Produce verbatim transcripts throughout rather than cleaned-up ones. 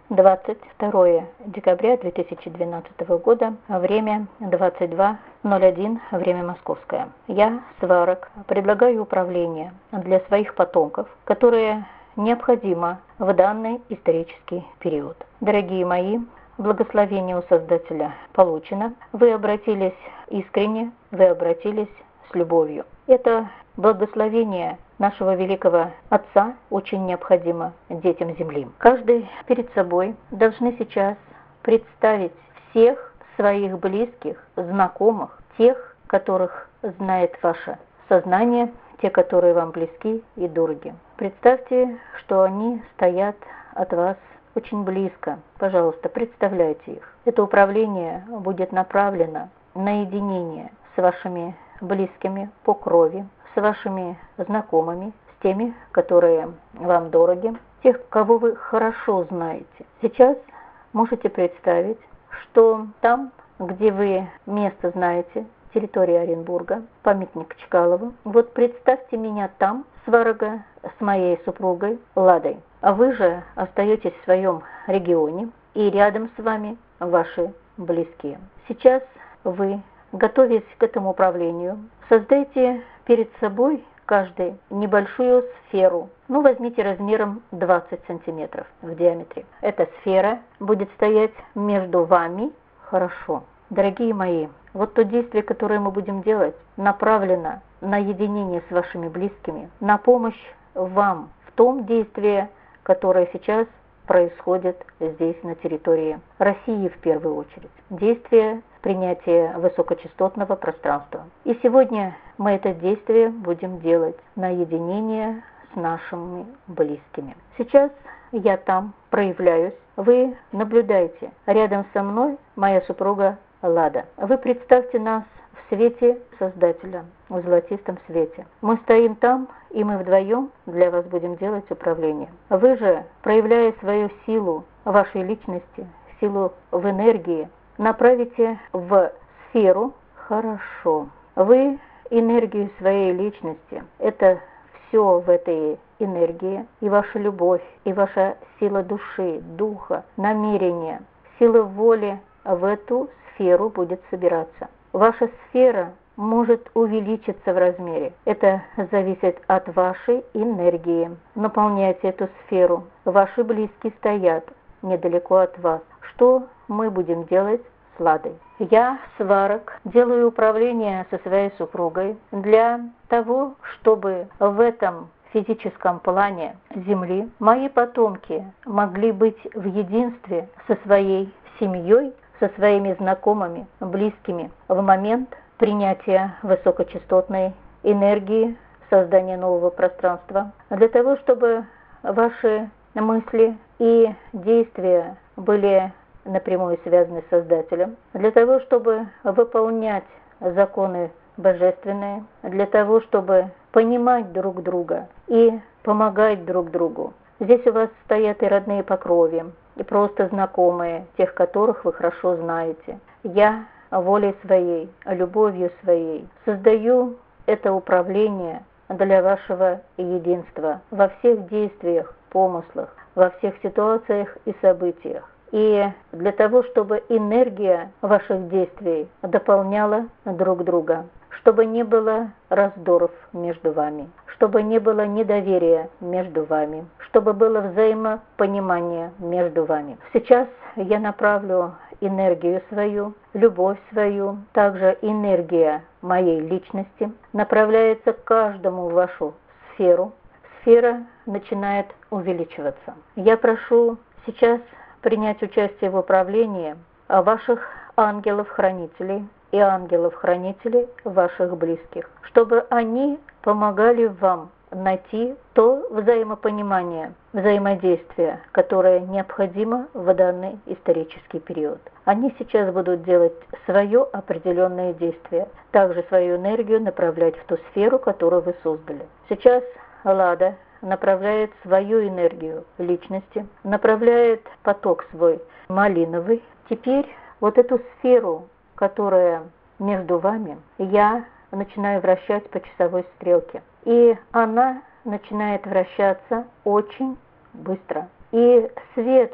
двадцать второе декабря две тысячи двенадцатого года, время двадцать два ноль один, время московское. Я, Сварог, предлагаю управление для своих потомков, которые необходимо в данный исторический период. Дорогие мои, благословение у Создателя получено. Вы обратились искренне, вы обратились с любовью. Это благословение нашего великого Отца очень необходимо детям Земли. Каждый перед собой должны сейчас представить всех своих близких, знакомых, тех, которых знает ваше сознание, те, которые вам близки и дороги. Представьте, что они стоят от вас очень близко. Пожалуйста, представляйте их. Это управление будет направлено на единение с вашими близкими по крови, с вашими знакомыми, с теми, которые вам дороги, тех, кого вы хорошо знаете. Сейчас можете представить, что там, где вы место знаете, территория Оренбурга, памятник Чкалову, вот представьте меня там, Сварога, с моей супругой Ладой. А вы же остаетесь в своем регионе, и рядом с вами ваши близкие. Сейчас вы, готовясь к этому управлению, создайте перед собой каждый небольшую сферу. Ну, возьмите размером двадцать сантиметров в диаметре. Эта сфера будет стоять между вами. Хорошо. Дорогие мои, вот то действие, которое мы будем делать, направлено на единение с вашими близкими, на помощь вам в том действии, которое сейчас происходит здесь, на территории России в первую очередь. Действие принятия высокочастотного пространства. И сегодня мы это действие будем делать на единение с нашими близкими. Сейчас я там проявляюсь, вы наблюдаете. Рядом со мной моя супруга Лада. Вы представьте нас в свете Создателя, в золотистом свете. Мы стоим там, и мы вдвоем для вас будем делать управление. Вы же, проявляя свою силу вашей личности, силу в энергии, направите в сферу хорошо. Вы энергию своей личности, это все в этой энергии, и ваша любовь, и ваша сила души, духа, намерения, сила воли в эту сферу будет собираться. Ваша сфера может увеличиться в размере. Это зависит от вашей энергии. Наполняйте эту сферу. Ваши близкие стоят недалеко от вас. Что мы будем делать с Ладой? Я, Сварог, делаю управление со своей супругой для того, чтобы в этом физическом плане Земли мои потомки могли быть в единстве со своей семьей, со своими знакомыми, близкими в момент принятия высокочастотной энергии, создания нового пространства, для того, чтобы ваши мысли и действия были напрямую связаны с Создателем, для того, чтобы выполнять законы божественные, для того, чтобы понимать друг друга и помогать друг другу. Здесь у вас стоят и родные по крови, и просто знакомые, тех, которых вы хорошо знаете. Я волей своей, любовью своей создаю это управление для вашего единства во всех действиях, помыслах, во всех ситуациях и событиях. И для того, чтобы энергия ваших действий дополняла друг друга, чтобы не было раздоров между вами, чтобы не было недоверия между вами, чтобы было взаимопонимание между вами. Сейчас я направлю энергию свою, любовь свою, также энергия моей личности направляется к каждому в вашу сферу. Сфера начинает увеличиваться. Я прошу сейчас принять участие в управлении ваших ангелов-хранителей и ангелов-хранителей ваших близких, чтобы они помогали вам найти то взаимопонимание, взаимодействие, которое необходимо в данный исторический период. Они сейчас будут делать свое определенное действие, также свою энергию направлять в ту сферу, которую вы создали. Сейчас Лада направляет свою энергию личности, направляет поток свой малиновый. Теперь вот эту сферу, которая между вами, я начинаю вращать по часовой стрелке. И она начинает вращаться очень быстро. И свет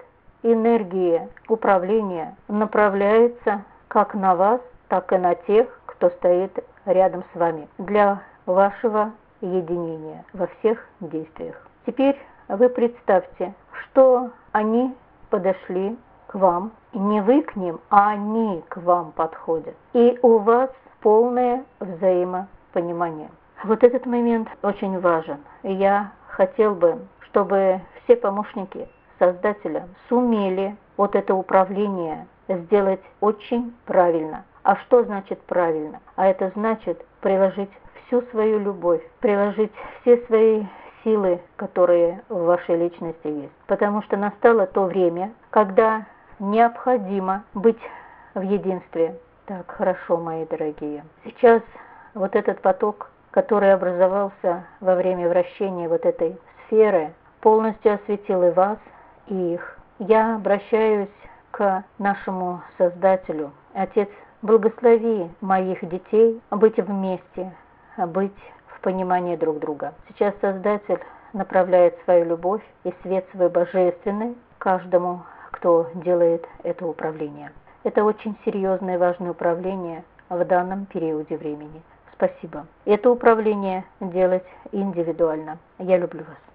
энергия управления направляется как на вас, так и на тех, кто стоит рядом с вами, для вашего единения во всех действиях. Теперь вы представьте, что они подошли к вам, не вы к ним, а они к вам подходят. И у вас полное взаимопонимание. Вот этот момент очень важен. Я хотел бы, чтобы все помощники Создателя сумели вот это управление сделать очень правильно. А что значит правильно? А это значит приложить всю свою любовь, приложить все свои силы, которые в вашей личности есть. Потому что настало то время, когда необходимо быть в единстве. Так, хорошо, мои дорогие. Сейчас вот этот поток, который образовался во время вращения вот этой сферы, полностью осветил и вас, и их. Я обращаюсь к нашему Создателю. Отец, благослови моих детей быть вместе, быть в понимании друг друга. Сейчас Создатель направляет свою любовь и свет свой божественный каждому, кто делает это управление. Это очень серьезное и важное управление в данном периоде времени. Спасибо. Это управление делать индивидуально. Я люблю вас.